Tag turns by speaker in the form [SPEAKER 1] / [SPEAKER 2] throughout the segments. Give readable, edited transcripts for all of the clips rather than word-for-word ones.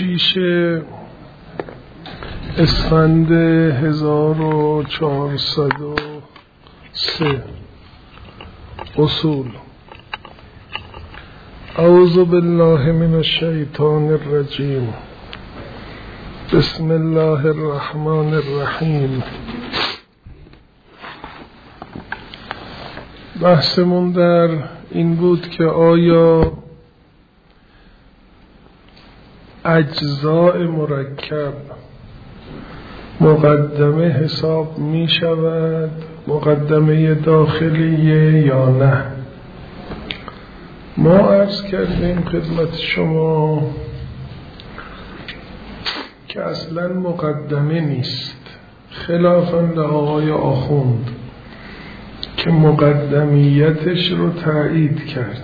[SPEAKER 1] 26 اسفند 1403 اصول. اعوذ بالله من الشیطان الرجیم. بسم الله الرحمن الرحیم. بحثمون در این بود که آیا اجزاء مرکب مقدمه حساب می شود، مقدمه داخلیه یا نه؟ ما عرض کردیم خدمت شما که اصلا مقدمه نیست، خلافاً به آقای آخوند که مقدمیتش رو تایید کرد.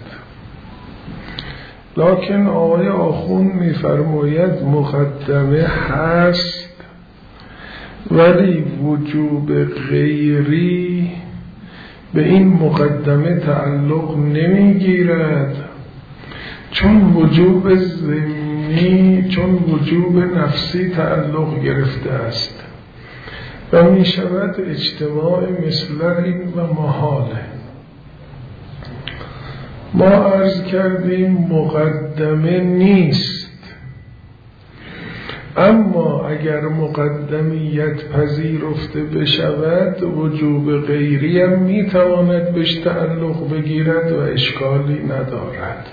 [SPEAKER 1] لکن آقای آخوند می‌فرماید مقدمه هست ولی وجوب غیری به این مقدمه تعلق نمیگیرد، چون وجوب ضمنی، چون وجوب نفسی تعلق گرفته است و می شود اجتماع مثل این و محاله. ما عرض کردیم مقدمه نیست، اما اگر مقدمیت پذیرفته بشود وجوب غیری هم می تواند بهش تعلق بگیرد و اشکالی ندارد.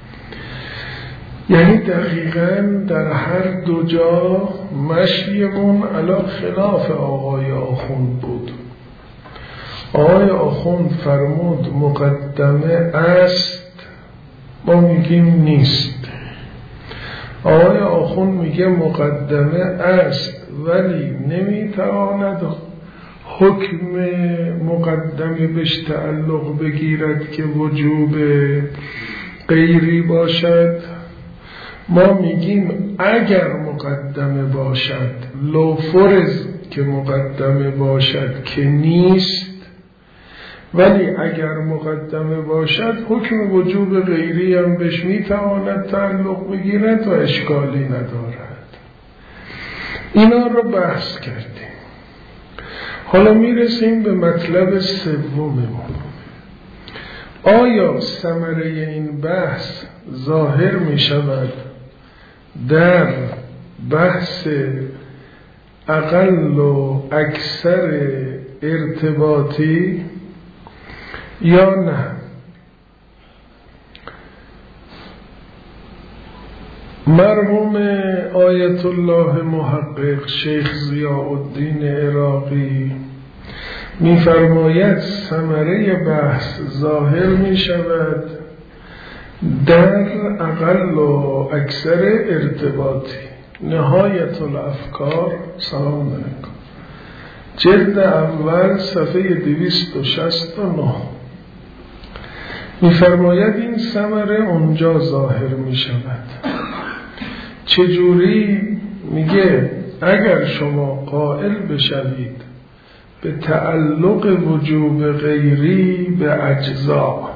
[SPEAKER 1] یعنی دقیقاً در هر دو جا مشیمون علی خلاف آقای آخوند بود. آقای آخوند فرمود مقدمه است، ما میگیم نیست. آقای آخوند میگه مقدمه است ولی نمیتواند حکم مقدمه بهش تعلق بگیرد که وجوب غیری باشد. ما میگیم اگر مقدمه باشد، لو فرض که مقدمه باشد که نیست، ولی اگر مقدمه باشد حکم وجوب غیری هم بهش میتواند تعلق بگیرد و اشکالی ندارد. اینا رو بحث کردیم. حالا میرسیم به مطلب سوممون. آیا ثمره این بحث ظاهر میشود در بحث اقل و اکثر ارتباطی یا نه؟ مرحوم آیت الله محقق شیخ ضیاء الدین عراقی می‌فرماید ثمره بحث ظاهر می‌شود در اقل و اکثر ارتباطی. نهایت الافکار، سلام علیکم، جلد اول صفحه 269 می‌فرماید این ثمره اونجا ظاهر می‌شود. چجوری؟ میگه اگر شما قائل بشوید به تعلق وجوب غیری به اجزا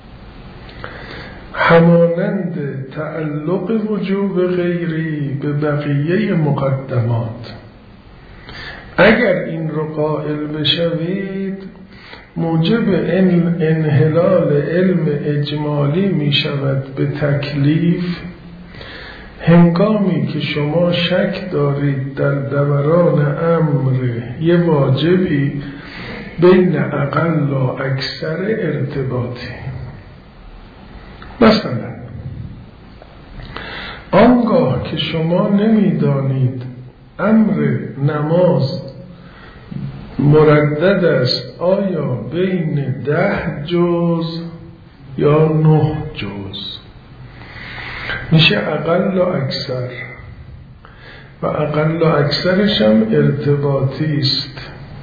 [SPEAKER 1] همانند تعلق وجوب غیری به بقیه مقدمات، اگر این رو قائل بشوید موجب انحلال علم اجمالی می شود به تکلیف، هنگامی که شما شک دارید در دوران امر یه واجبی بین اقل و اکثر ارتباطی. مثلا آنگاه که شما نمیدانید امر نماز مردد است آیا بین 10 جز یا 9 جز، میشه اقل و اکثر، و اقل و اکثرش هم ارتباطی است.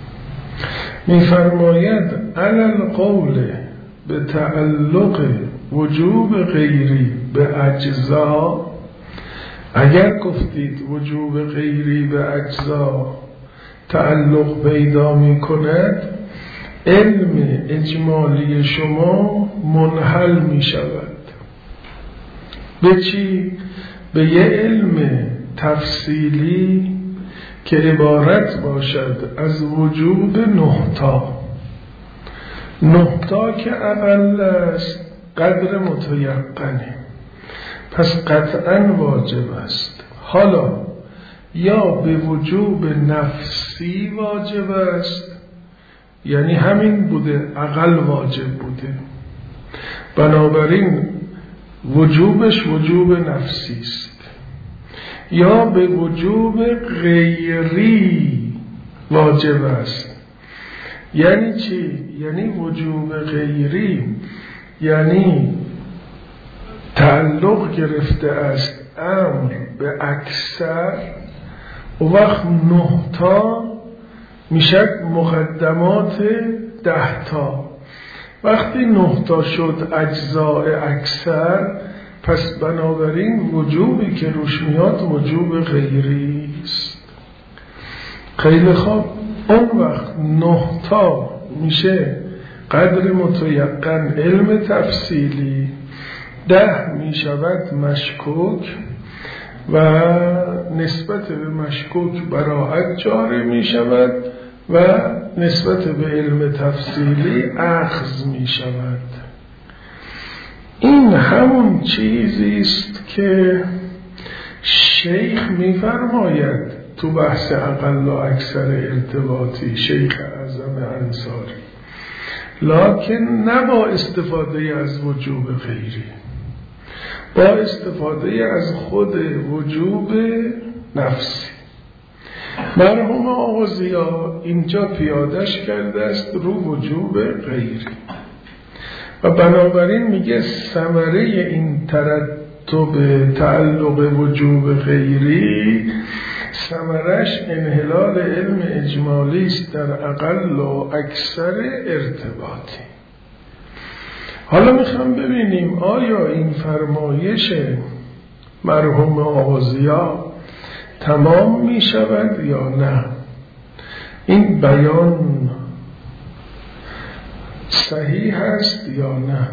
[SPEAKER 1] میفرماید علل قول به تعلق وجوب غیری به اجزا، اگر گفتید وجوب غیری به اجزا تعلق پیدا می کند، علم اجمالی شما منحل می شود. به چی؟ به یه علم تفصیلی که عبارت باشد از وجود 9 تا که اقل است قدر متیقنه، پس قطعا واجب است. حالا یا به وجوب نفسی واجب است، یعنی همین بوده، اقل واجب بوده، بنابراین وجوبش وجوب نفسی است، یا به وجوب غیری واجب است. یعنی چی؟ یعنی وجوب غیری یعنی تعلق گرفته است امر به اکثر، و وقت 9 تا میشه مقدمات 10 تا. وقتی 9 تا شد اجزاء اکثر، پس بنابراین وجوبی که روش میاد وجوب غیری است. خیلی خوب، اون وقت 9 تا میشه قدر متیقن علم تفصیلی، 10 میشود مشکوک و نسبت به مشکوک براءت جاری میشود و نسبت به علم تفصیلی اخذ میشود. این همون چیزی است که شیخ میفرماید تو بحث اقل و اکثر ارتباطی، شیخ اعظم انصاری، لکن نه با استفاده از وجوب غیری، با استفاده از خود وجوب نفسی. مرحوم آقا ضیا اینجا پیادش کرده است رو وجوب غیری و بنابراین میگه ثمره این ترتب تعلق وجوب غیری ثمرش انحلال علم اجمالی است در اقل و اکثر ارتباطی. حالا میخوام ببینیم آیا این فرمایش مرحوم آقا ضیا تمام میشود یا نه. این بیان صحیح است یا نه.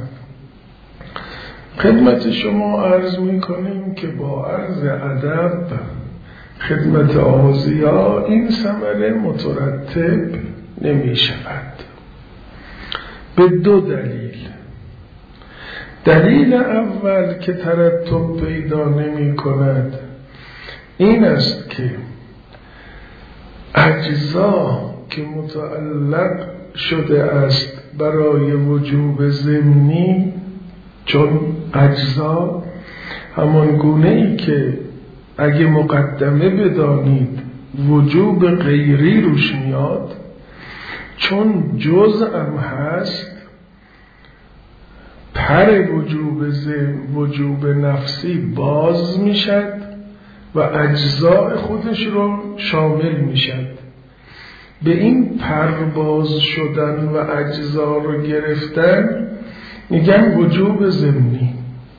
[SPEAKER 1] خدمت شما عرض میکنیم که با عرض ادب خدمت آقا ضیا این ثمره مترتب نمی شود به 2 دلیل. دلیل اول که ترتب پیدا نمی کند این است که اجزا که متعلق شده است برای وجوب ضمنی، چون اجزا همان گونه‌ای که اگه مقدمه بدانید وجوب غیری روش میاد، چون جزء هم هست پر وجوب نفسی باز میشد و اجزاء خودش رو شامل میشد. به این پر باز شدن و اجزا رو گرفتن میگن وجوب ضمنی.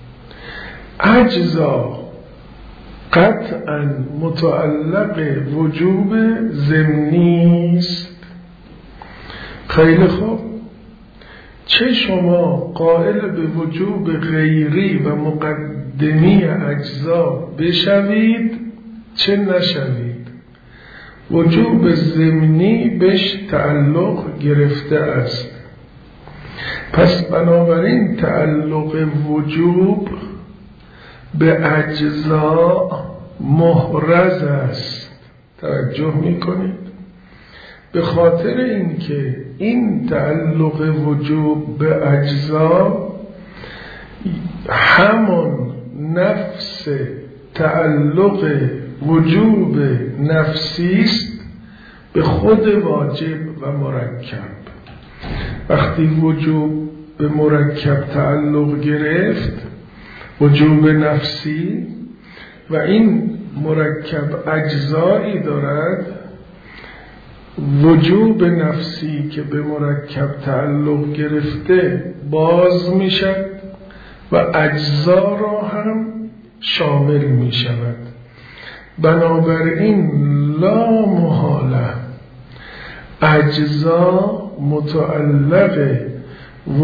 [SPEAKER 1] اجزا قطعا متعلق وجوب ضمنی است. خیلی خوب، چه شما قائل به وجوب غیری و مقدمی اجزا بشوید چه نشوید، وجوب ضمنی بهش تعلق گرفته است. پس بنابراین تعلق وجوب به اجزا محرز است. توجه میکنید؟ به خاطر اینکه این تعلق وجوب به اجزا همون نفس تعلق وجوب نفسی است به خود واجب و مرکب. وقتی وجوب به مرکب تعلق گرفت، وجوب نفسی، و این مرکب اجزایی دارد، وجوب نفسی که به مرکب تعلق گرفته باز می شود و اجزا را هم شامل می شود. بنابراین لا محاله اجزا متعلق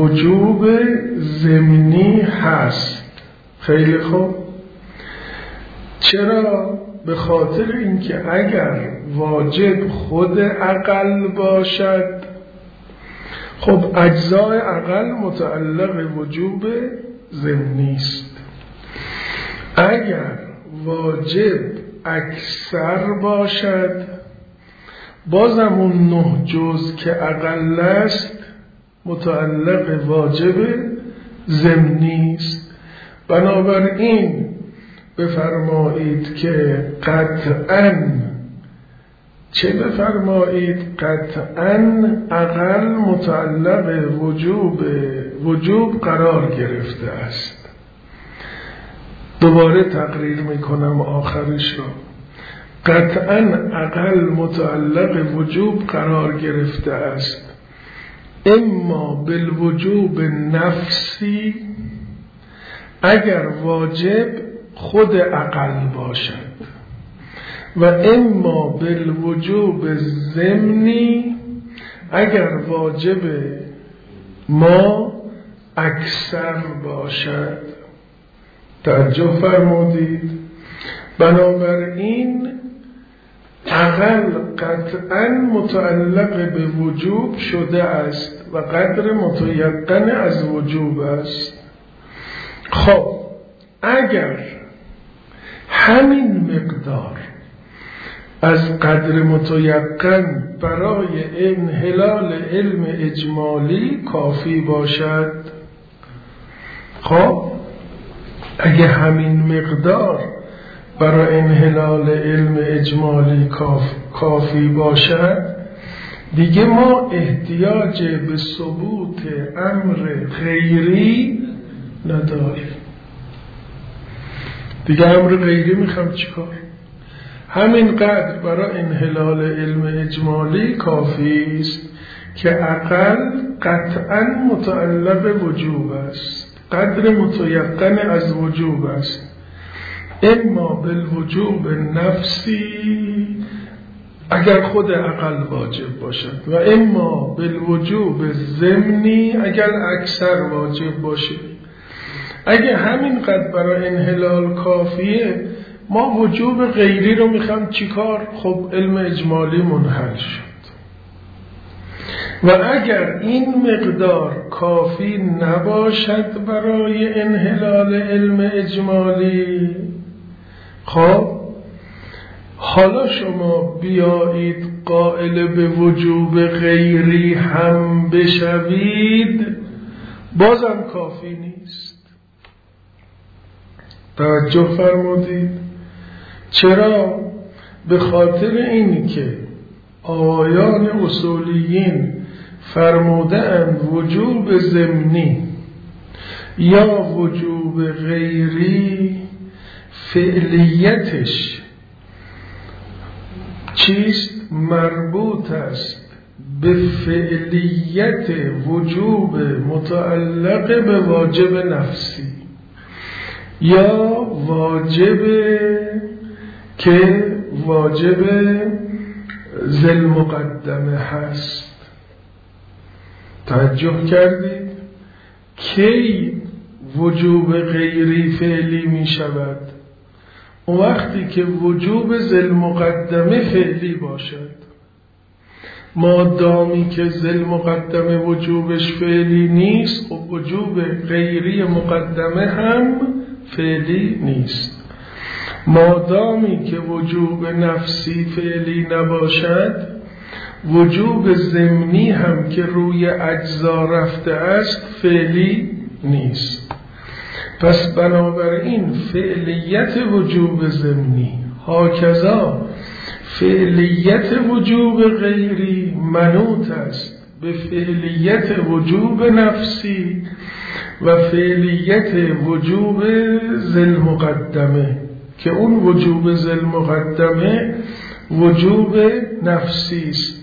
[SPEAKER 1] وجوب ضمنی هست. خیلی خوب، چرا؟ به خاطر اینکه اگر واجب خود عقل باشد، خب اجزای عقل متعلق وجوب ضمنی است. اگر واجب اکثر باشد، بازم اون 9 جزء که اقل است متعلق واجب ضمنی است. بنابراین بفرمایید که قطعاً چه بفرمایید؟ قطعاً عقل متعلق وجوب قرار گرفته است. دوباره تقریر میکنم آخرش را. قطعاً عقل متعلق وجوب قرار گرفته است، اما بالوجوب نفسی، اگر واجب خود عقل باشد، و اما بالوجوب ضمنی، اگر واجب ما اکثر باشد. توجه فرمودید؟ بنابراین عقل قطعاً متعلق به وجوب شده است و قدر متیقن از وجوب است. خب اگر همین مقدار از قدر متیقن برای انحلال علم اجمالی کافی باشد، خب اگه همین مقدار برای انحلال علم اجمالی کافی باشد، دیگه ما احتیاج به ثبوت امر غیری نداریم. دیگه امر غیری میخوام چیکار؟ همین قدر برای انحلال علم اجمالی کافی است که عقل قطعاً متعلق وجوب است، قدر متیقن از وجوب است، اما بالوجوب نفسی اگر خود عقل واجب باشد، و اما بالوجوب ضمنی اگر اکثر واجب باشد. اگه همین قدر برای انحلال کافیه، ما وجوب غیری رو میخوام چیکار؟ خب علم اجمالی منحل شد. و اگر این مقدار کافی نباشد برای انحلال علم اجمالی، خب حالا شما بیایید قائل به وجوب غیری هم بشوید، بازم کافی نیست. توجه فرمودید؟ چرا؟ به خاطر این که آیان اصولیین فرمودند وجوب ضمنی یا وجوب غیری فعلیتش چیست؟ مربوط است به فعلیت وجوب متعلق به واجب نفسی، یا واجب که واجب ذل مقدمه هست. توجه کردید؟ کی وجوب غیری فعلی می شود؟ اون وقتی که وجوب ذل مقدمه فعلی باشد. مادامی که ذل مقدمه وجوبش فعلی نیست، و وجوب غیری مقدمه هم فعلی نیست. مادامی که وجوب نفسی فعلی نباشد، وجوب ضمنی هم که روی اجزا رفته است فعلی نیست. پس بنابراین فعلیت وجوب ضمنی هاکذا فعلیت وجوب غیری منوط است به فعلیت وجوب نفسی و فعلیت وجوب ذل مقدمه، که اون وجوب ذل مقدمه وجوب نفسی است.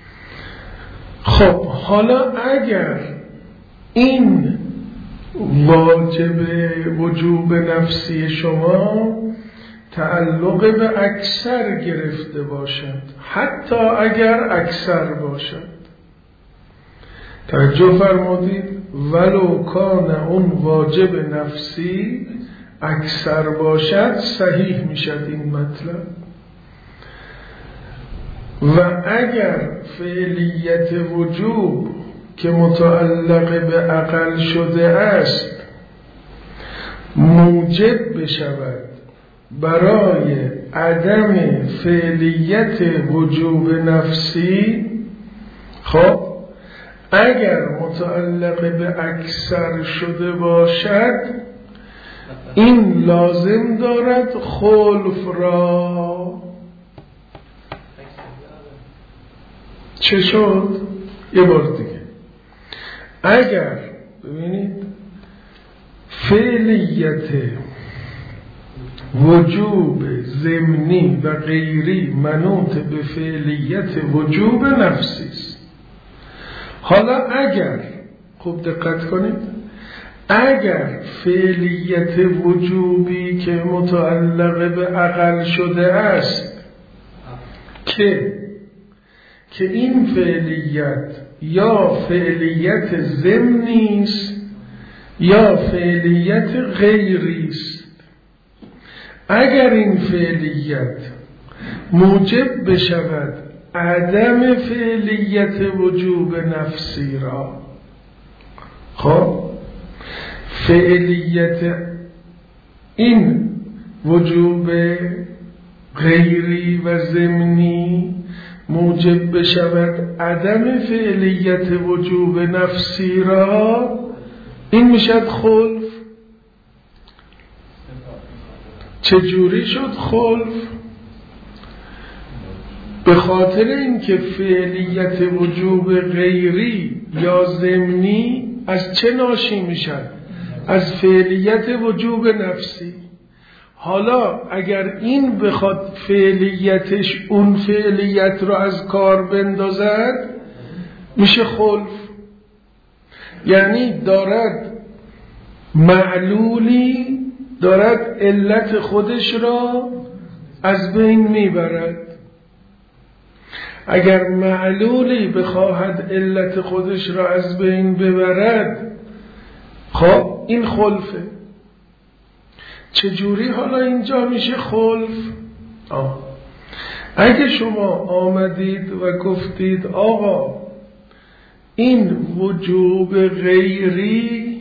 [SPEAKER 1] خب حالا اگر این واجب وجوب نفسی شما تعلق به اکثر گرفته باشد، حتی اگر اکثر باشد، توجه فرمودید، ولو کان اون واجب نفسی اکثر باشد صحیح میشد این مطلب. و اگر فعلیت وجوب که متعلق به اقل شده است موجب بشود برای عدم فعلیت وجوب نفسی، خب اگر متعلق به اکثر شده باشد این لازم دارد خلف را. چه شد؟ یه بار دیگه، اگر ببینید فعلیت وجوب ضمنی و غیری منوط به فعلیت وجوب نفسی است. حالا اگر خوب دقت کنید، اگر فعلیت وجوبی که متعلق به اقل شده است که این فعلیت یا فعلیت ضمنی است یا فعلیت غیری است، اگر این فعلیت موجب بشود عدم فعلیت وجوب نفسی را، خب فعلیت این وجوب غیری و ضمنی موجب بشود عدم فعلیت وجوب نفسی را، این میشد خلف. چجوری شد خلف؟ به خاطر اینکه فعلیت وجوب غیری یا ضمنی از چه ناشی میشد؟ از فعلیت وجوب نفسی. حالا اگر این بخواد فعلیتش اون فعلیت رو از کار بندازد میشه خلف. یعنی دارد معلولی دارد علت خودش را از بین میبرد. اگر معلولی بخواهد علت خودش را از بین ببرد، خب این خلفه. چجوری حالا اینجا میشه خلف؟ اگه شما آمدید و گفتید آقا این وجوب غیری،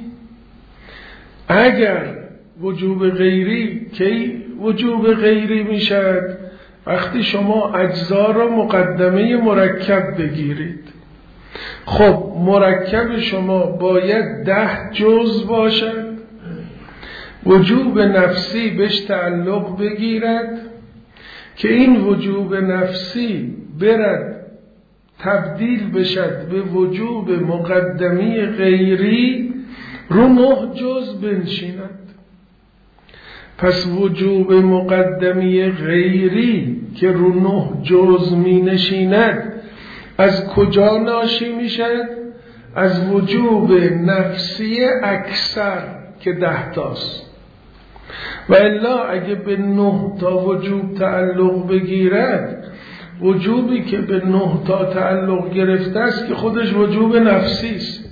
[SPEAKER 1] اگر وجوب غیری کی وجوب غیری میشد؟ وقتی شما اجزا را مقدمه مرکب بگیرید. خب مرکب شما باید 10 جزء باشد، وجوب نفسی بهش تعلق بگیرد که این وجوب نفسی برد تبدیل بشد به وجوب مقدمی غیری رو 9 جزء بنشیند. پس وجوب مقدمی غیری که رو 9 جزء می نشیند از کجا ناشی می شد؟ از وجوب نفسی اکثر که 10 تاست. و الا اگه به 9 تا وجوب تعلق بگیرد، وجوبی که به 9 تا تعلق گرفته است که خودش وجوب نفسی است.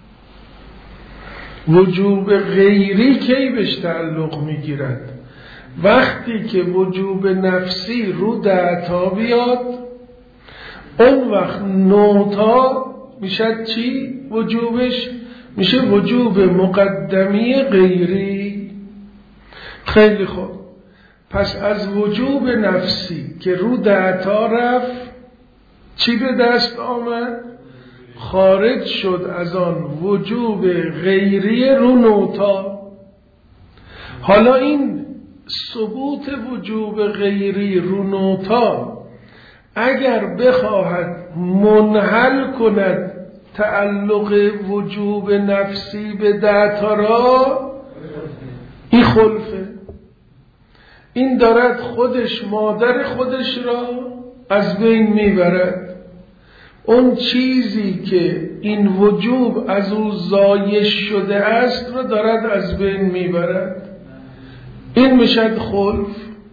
[SPEAKER 1] وجوب غیری کی بهش تعلق میگیرد؟ وقتی که وجوب نفسی رو 10 تا بیاد، اون وقت 9 تا میشه چی؟ وجوبش میشه وجوب مقدمی غیری. خیلی خوب، پس از وجوب نفسی که رو 10 تا رفت چی به دست آمد؟ خارج شد از آن وجوب غیری رو 9 تا. حالا این ثبوت وجوب غیری رو 9 تا اگر بخواهد منحل کند تعلق وجوب نفسی به 10 تا را، این خلفه. این دارد خودش مادر خودش را از بین میبرد. اون چیزی که این وجوب از او زایش شده است را دارد از بین میبرد. این میشد خلف.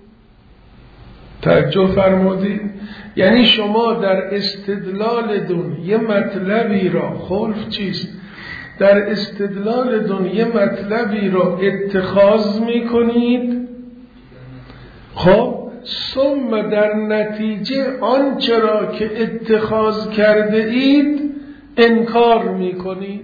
[SPEAKER 1] توجه فرمودید؟ یعنی شما در استدلال دون یه مطلبی را، خلف چیست؟ در استدلال دنیا مطلبی را اتخاذ میکنید، خب ثم در نتیجه آنچه را که اتخاذ کرده اید انکار میکنید.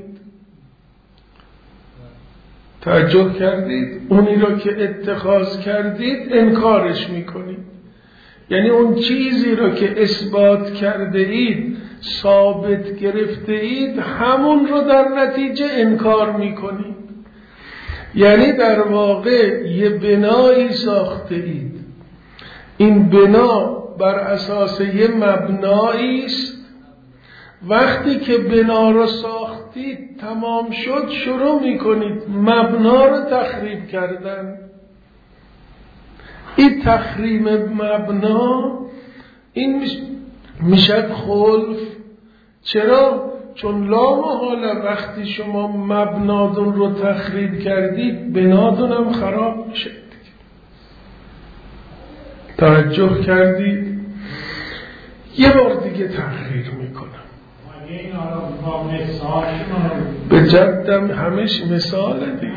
[SPEAKER 1] توجه کردید؟ اونی را که اتخاذ کردید انکارش میکنید، یعنی اون چیزی را که اثبات کرده اید، ثابت گرفته اید، همون را در نتیجه انکار میکنید. یعنی در واقع یه بنایی ساخته اید، این بنا بر اساس یه مبنایی است. وقتی که بنا را ساختید تمام شد، شروع میکنید مبنا را تخریب کردن. این تخریب مبنا این میشد خلف. چرا؟ چون لا محاله وقتی شما مبنادون رو تخریب کردید بنادون هم خراب میشه. توجه کردید؟ یه بار دیگه تحریر میکنم. به جدم همش مثال دیگه.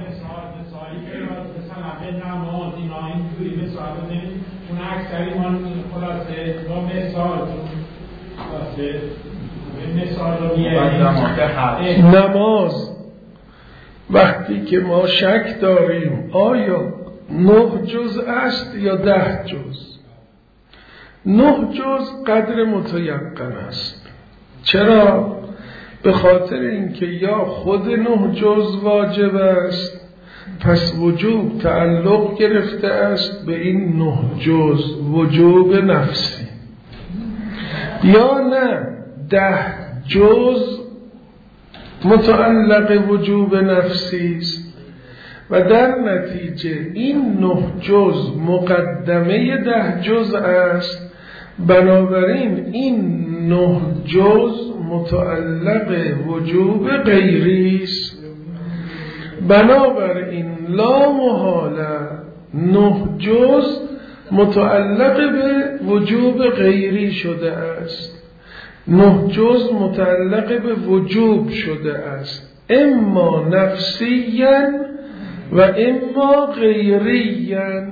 [SPEAKER 1] نماز وقتی که ما شک داریم آیا 9 جز است یا 10 جز؟ 9 جز قدر متیقن است. چرا؟ به خاطر اینکه یا خود 9 جز واجب است، پس وجوب تعلق گرفته است به این 9 جز، وجوب نفسی، یا نه 10 جز متعلق وجوب نفسی است و در نتیجه این 9 جز مقدمه 10 جز است. بنابراین این 9 جز متعلق وجوب غیری است. بنابراین لا محاله 9 جز متعلق به وجوب غیری شده است. 9 جز متعلق به وجوب شده است، اما نفسیاً و اما غیریاً.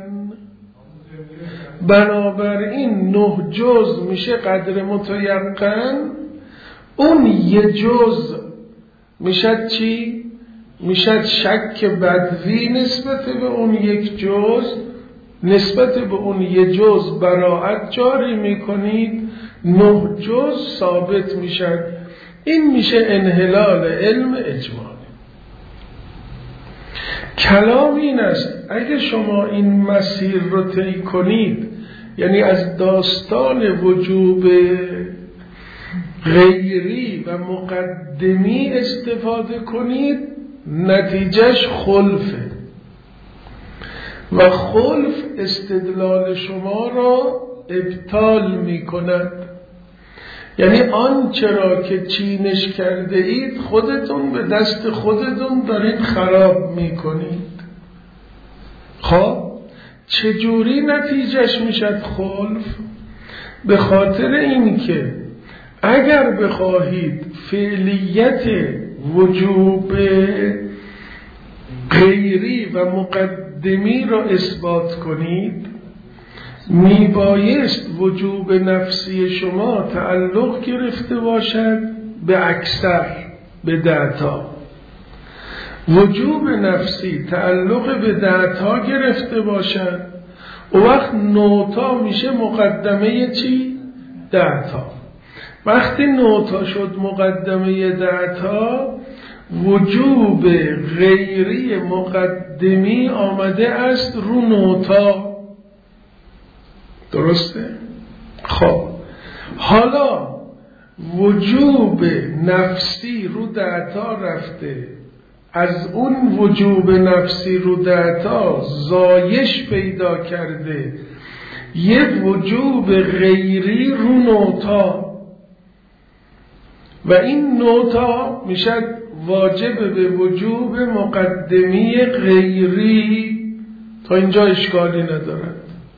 [SPEAKER 1] بنابراین 9 جز میشه قدر متیقن، اون یه جز میشه چی؟ میشه شک بدوی نسبت به اون یک جز. نسبت به اون یه جز براءت جاری میکنید، 9 جز ثابت میشن. این میشه انحلال علم اجمالی. کلام این است اگه شما این مسیر رو طی کنید، یعنی از داستان وجوب غیری و مقدمی استفاده کنید، نتیجهش خلفه و خلف استدلال شما را ابطال می کند. یعنی آنچه را که چینش کرده اید خودتون به دست خودتون دارید خراب می کنید. خب چجوری نتیجهش میشد خلف؟ به خاطر اینکه اگر بخواهید فعلیت وجوب غیری و مقدمی را اثبات کنید، میبایست وجوب نفسی شما تعلق گرفته باشد به اکثر، به 10 تا. وجوب نفسی تعلق به 10 تا گرفته باشد، او وقت 9 تا میشه مقدمه چی؟ 10 تا. وقتی 9 تا شد مقدمه 10 تا، وجوب غیری مقدمی آمده است رو 9 تا. درسته؟ خب حالا وجوب نفسی رو 10 تا رفته، از اون وجوب نفسی رو 10 تا زایش پیدا کرده یک وجوب غیری رو 9 تا و این 9 تا میشه واجب به وجوب مقدمی غیری. تا اینجا اشکالی ندارد.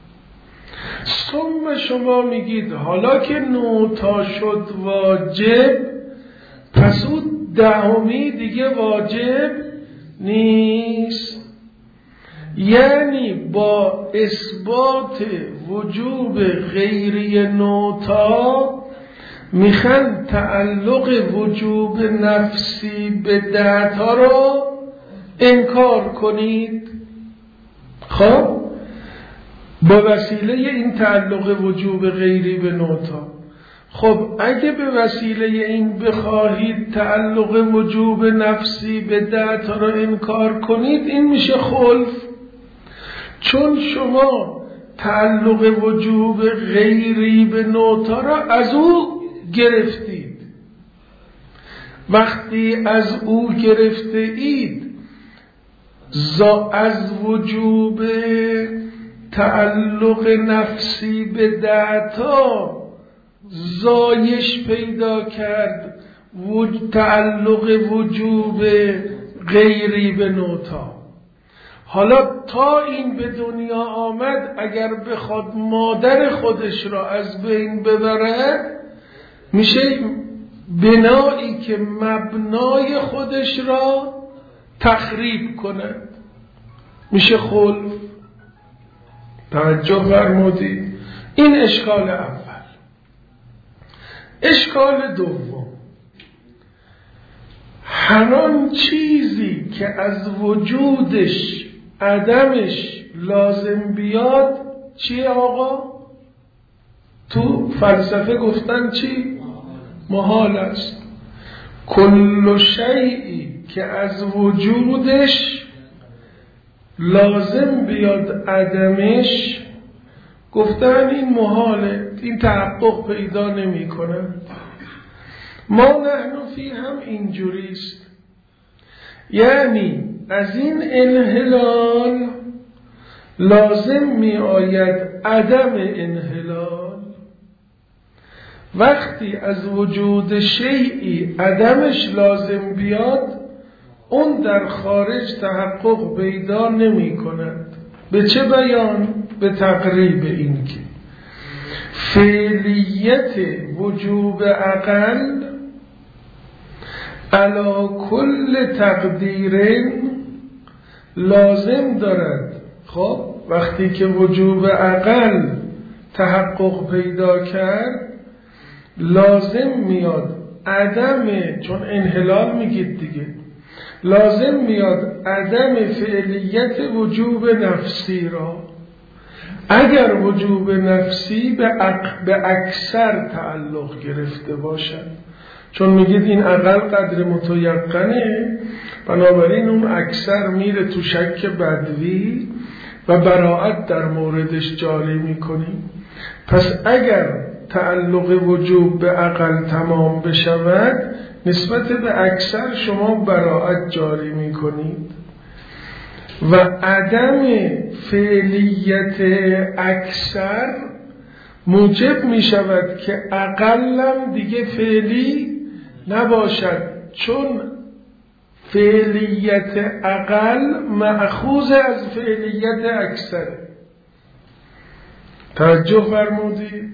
[SPEAKER 1] ثم شما میگید حالا که 9 تا شد واجب، پس اون دهمی دیگه واجب نیست. یعنی با اثبات وجوب غیری نوتا میخوان تعلق وجوب نفسی به دهتا رو انکار کنید. خب با وسیله این تعلق وجوب غیری به نوتا، خب اگه به وسیله این بخواهید تعلق وجوب نفسی به دهتا رو انکار کنید، این میشه خلف. چون شما تعلق وجوب غیری به نوتا را از او گرفتید. وقتی از او گرفته اید، از وجوب تعلق نفسی به دهتا زایش پیدا کرد تعلق وجوب غیری به نوتا. حالا تا این به دنیا آمد، اگر بخواد مادر خودش را از بین ببرد، میشه بنایی که مبنای خودش را تخریب کند، میشه خلف. توجه فرمودید؟ این اشکال اول. اشکال دوم، هر آن چیزی که از وجودش عدمش لازم بیاد چیه آقا؟ تو فلسفه گفتن چی؟ محال است. کل شیئی که از وجودش لازم بیاد عدمش، گفتن این محاله، این تحقق پیدا نمی کنه. ما نحن فی هم اینجوریست. یعنی از این انحلال لازم می آید عدم انحلال. وقتی از وجود شیئی عدمش لازم بیاد، اون در خارج تحقق پیدا نمی کند. به چه بیان؟ به تقریب این که فعلیت وجوب اقل علی کل تقدیرین لازم دارد. خب وقتی که وجوب اقل تحقق پیدا کرد، لازم میاد عدم، چون انحلال میگید دیگه، لازم میاد عدم فعلیت وجوب نفسی را. اگر وجوب نفسی به اکثر تعلق گرفته باشد، چون میگید این اقل قدر متیقنه، بنابراین اون اکثر میره تو شک بدوی و براءت در موردش جاری میکنیم. پس اگر تعلق وجوب به اقل تمام بشود، نسبت به اکثر شما براءت جاری میکنید و عدم فعلیت اکثر موجب میشود که اقلم دیگه فعلی نباشد، چون فعلیت اقل مأخوذ از فعلیت اکثر. توجه فرمودید؟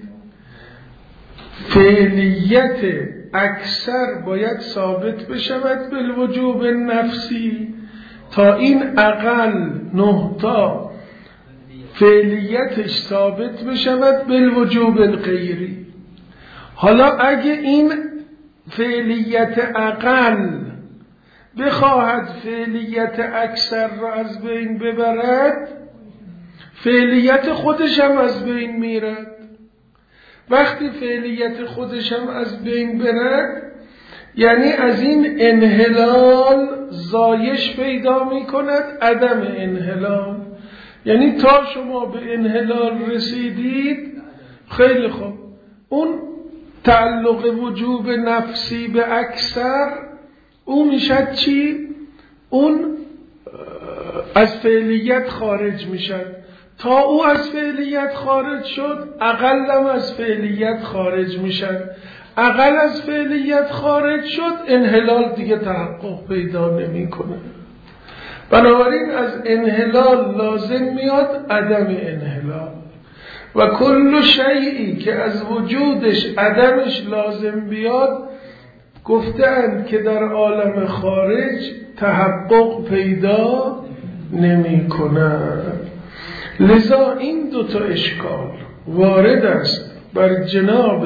[SPEAKER 1] فعلیت اکثر باید ثابت بشود بالوجوب نفسی تا این اقل 9 تا فعلیتش ثابت بشود بالوجوب الغیری. حالا اگه این فعلیت اقل بخواهد فعلیت اکثر را از بین ببرد، فعلیت خودش هم از بین میرد. وقتی فعلیت خودش هم از بین برد، یعنی از این انحلال زایش پیدا می کند عدم انحلال. یعنی تا شما به انحلال رسیدید، خیلی خوب، اون تعلق وجوب نفسی به اکثر، اون میشد چی؟ اون از فعلیت خارج میشد. تا او از فعلیت خارج شد، اقلم از فعلیت خارج میشد. اقل از فعلیت خارج شد، انحلال دیگه تحقق پیدا نمی کنه. بنابراین از انحلال لازم میاد عدم انحلال. و کل شیئی که از وجودش عدمش لازم بیاد، گفتند که در عالم خارج تحقق پیدا نمی کند. لذا این دوتا اشکال وارد است بر جناب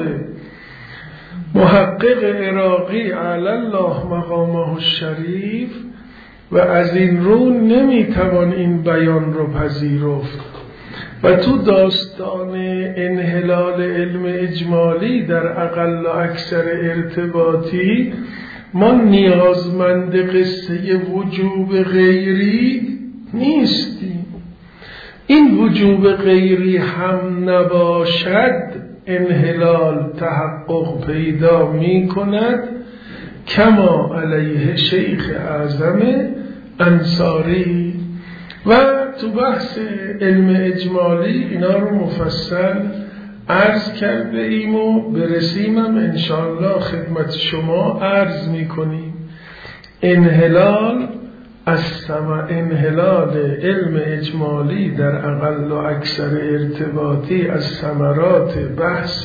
[SPEAKER 1] محقق عراقی علی الله مقامه الشریف و از این رو نمیتوان این بیان رو پذیرفت و تو داستان انحلال علم اجمالی در اقل و اکثر ارتباطی ما نیازمند قصه وجوب غیری نیستیم. این وجوب غیری هم نباشد انحلال تحقق پیدا می کند کما علیه شیخ اعظم انصاری. و تو بحث علم اجمالی اینا رو مفصل عرض کرده ایم و برسیم هم انشاءالله خدمت شما عرض می کنیم. انحلال علم اجمالی در اقل و اکثر ارتباطی از ثمرات بحث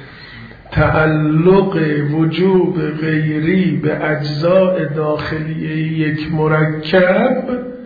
[SPEAKER 1] تعلق وجوب غیری به اجزاء داخلی یک مرکب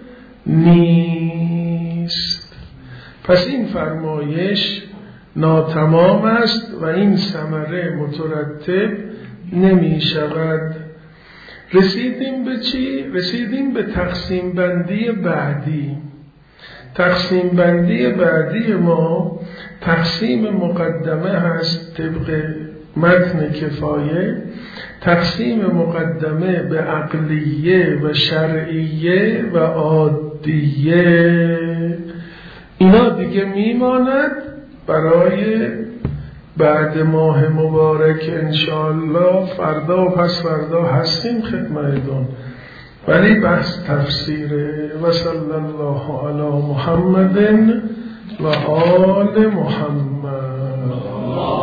[SPEAKER 1] نیست. پس این فرمایش ناتمام است و این ثمره مترتب نمی شود. رسیدیم به چی؟ رسیدیم به تقسیم بندی بعدی. تقسیم بندی بعدی ما تقسیم مقدمه هست طبق متن کفایه. تقسیم مقدمه به عقلیه و شرعیه و عادیه. اینا دیگه میماند برای بعد ماه مبارک انشاءالله. فردا و پس فردا هستیم خدمتتون، ولی بحث تفسیره. و صلی الله علی محمد و آل محمد.